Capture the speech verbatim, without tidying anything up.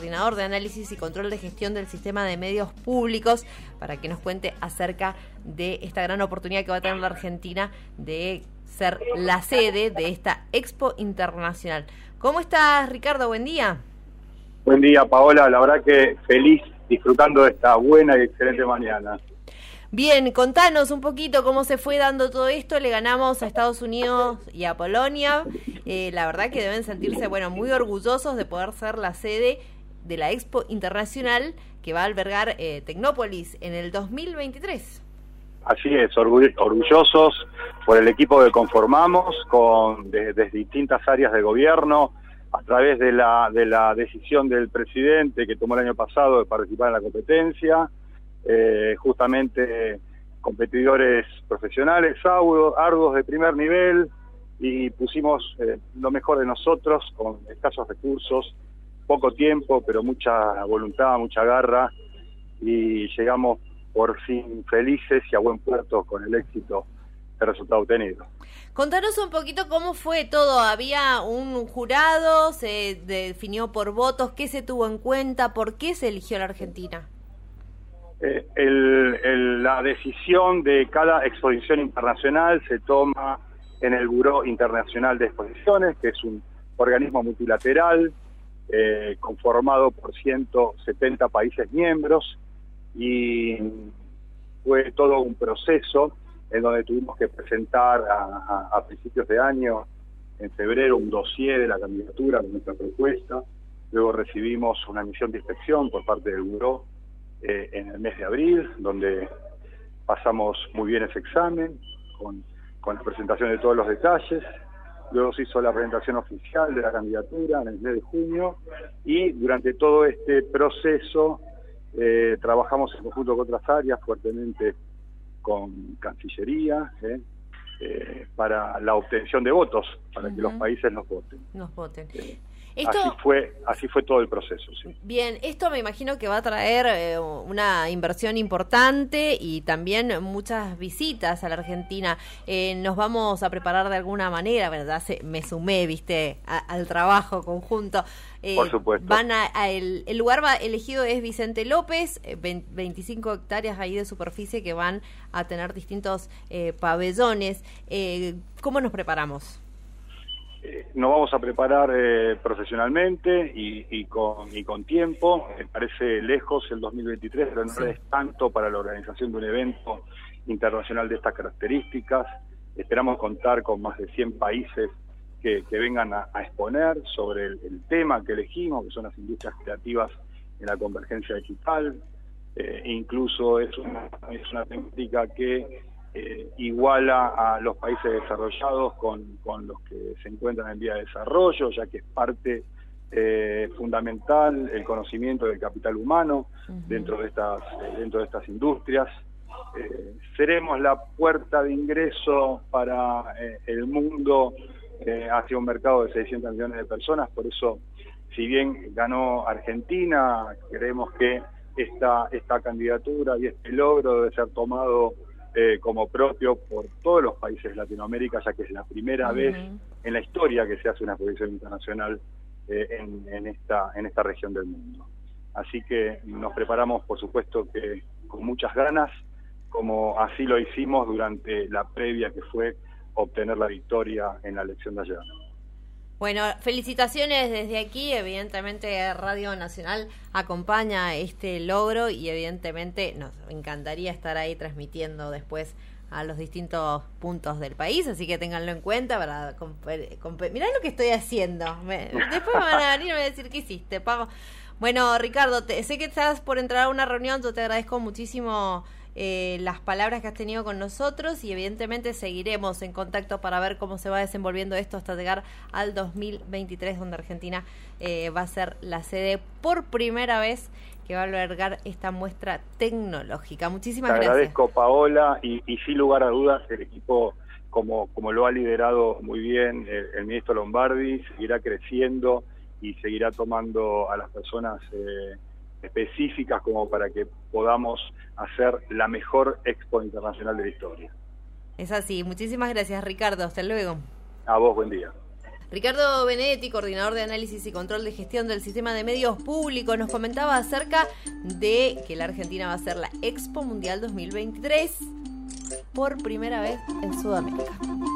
coordinador de análisis y control de gestión del sistema de medios públicos, para que nos cuente acerca de esta gran oportunidad que va a tener la Argentina de ser la sede de esta Expo Internacional. ¿Cómo estás, Ricardo? Buen día. Buen día, Paola. La verdad que feliz, disfrutando de esta buena y excelente mañana. Bien, contanos un poquito cómo se fue dando todo esto. Le ganamos a Estados Unidos y a Polonia. Eh, la verdad que deben sentirse, bueno, muy orgullosos de poder ser la sede de la Expo Internacional que va a albergar eh, Tecnópolis en el dos mil veintitrés. Así es, orgull- orgullosos por el equipo que conformamos, con desde de distintas áreas de gobierno, a través de la, de la decisión del presidente que tomó el año pasado de participar en la competencia. Eh, justamente competidores profesionales, arduos, arduos de primer nivel, y pusimos eh, lo mejor de nosotros con escasos recursos, poco tiempo, pero mucha voluntad, mucha garra, y llegamos por fin felices y a buen puerto con el éxito del resultado obtenido. Contanos un poquito cómo fue todo. ¿Había un jurado? ¿Se definió por votos? ¿Qué se tuvo en cuenta? ¿Por qué se eligió la Argentina? Eh, el, el, la decisión de cada exposición internacional se toma en el Buró Internacional de Exposiciones, que es un organismo multilateral eh, conformado por ciento setenta países miembros, y fue todo un proceso en donde tuvimos que presentar a, a, a principios de año, en febrero, un dossier de la candidatura con nuestra propuesta. Luego recibimos una misión de inspección por parte del Buró Eh, en el mes de abril, donde pasamos muy bien ese examen, con, con la presentación de todos los detalles. Luego se hizo la presentación oficial de la candidatura en el mes de junio, y durante todo este proceso eh, trabajamos en conjunto con otras áreas, fuertemente con Cancillería, eh, eh, para la obtención de votos, para uh-huh. que los países nos voten. Nos voten. Eh, Esto, así fue así fue todo el proceso, sí. Bien, esto me imagino que va a traer eh, una inversión importante y también muchas visitas a la Argentina. Eh, nos vamos a preparar de alguna manera, ¿verdad? Se, me sumé, viste, a, al trabajo conjunto. Eh, Por supuesto. Van a, a el, el lugar va, elegido es Vicente López, veinte, veinticinco hectáreas ahí de superficie que van a tener distintos eh, pabellones. Eh, ¿Cómo nos preparamos? Nos vamos a preparar eh, profesionalmente y, y, con, y con tiempo. Me parece lejos el dos mil veintitrés, pero no sí. es tanto para la organización de un evento internacional de estas características. Esperamos contar con más de cien países que, que vengan a, a exponer sobre el, el tema que elegimos, que son las industrias creativas en la convergencia digital. Eh, incluso es una, es una temática que Eh, iguala a los países desarrollados con, con los que se encuentran en vía de desarrollo, ya que es parte eh, fundamental el conocimiento del capital humano uh-huh. dentro de estas eh, dentro de estas industrias. Eh, seremos la puerta de ingreso para eh, el mundo eh, hacia un mercado de seiscientos millones de personas. Por eso, si bien ganó Argentina, creemos que esta esta candidatura y este logro debe ser tomado Eh, como propio por todos los países de Latinoamérica, ya que es la primera uh-huh. vez en la historia que se hace una exposición internacional eh, en, en esta en esta región del mundo. Así que nos preparamos, por supuesto, que con muchas ganas, como así lo hicimos durante la previa, que fue obtener la victoria en la elección de ayer. Bueno, felicitaciones desde aquí. Evidentemente Radio Nacional acompaña este logro y evidentemente nos encantaría estar ahí transmitiendo después a los distintos puntos del país, así que ténganlo en cuenta para comp- comp- mirá lo que estoy haciendo. Me, después me van a venir y me van a decir, ¿qué hiciste, Pavo? Bueno, Ricardo, te, sé que estás por entrar a una reunión, yo te agradezco muchísimo eh, las palabras que has tenido con nosotros y evidentemente seguiremos en contacto para ver cómo se va desenvolviendo esto hasta llegar al dos mil veintitrés, donde Argentina eh, va a ser la sede por primera vez que va a albergar esta muestra tecnológica. Muchísimas Te gracias. Te agradezco, Paola, y, y sin lugar a dudas el equipo, como, como lo ha liderado muy bien el, el ministro Lombardi, seguirá creciendo y seguirá tomando a las personas eh, específicas como para que podamos hacer la mejor Expo Internacional de la historia. Es así. Muchísimas gracias, Ricardo. Hasta luego. A vos, buen día. Ricardo Benedetti, coordinador de análisis y control de gestión del sistema de medios públicos, nos comentaba acerca de que la Argentina va a ser la Expo Mundial dos mil veintitrés por primera vez en Sudamérica.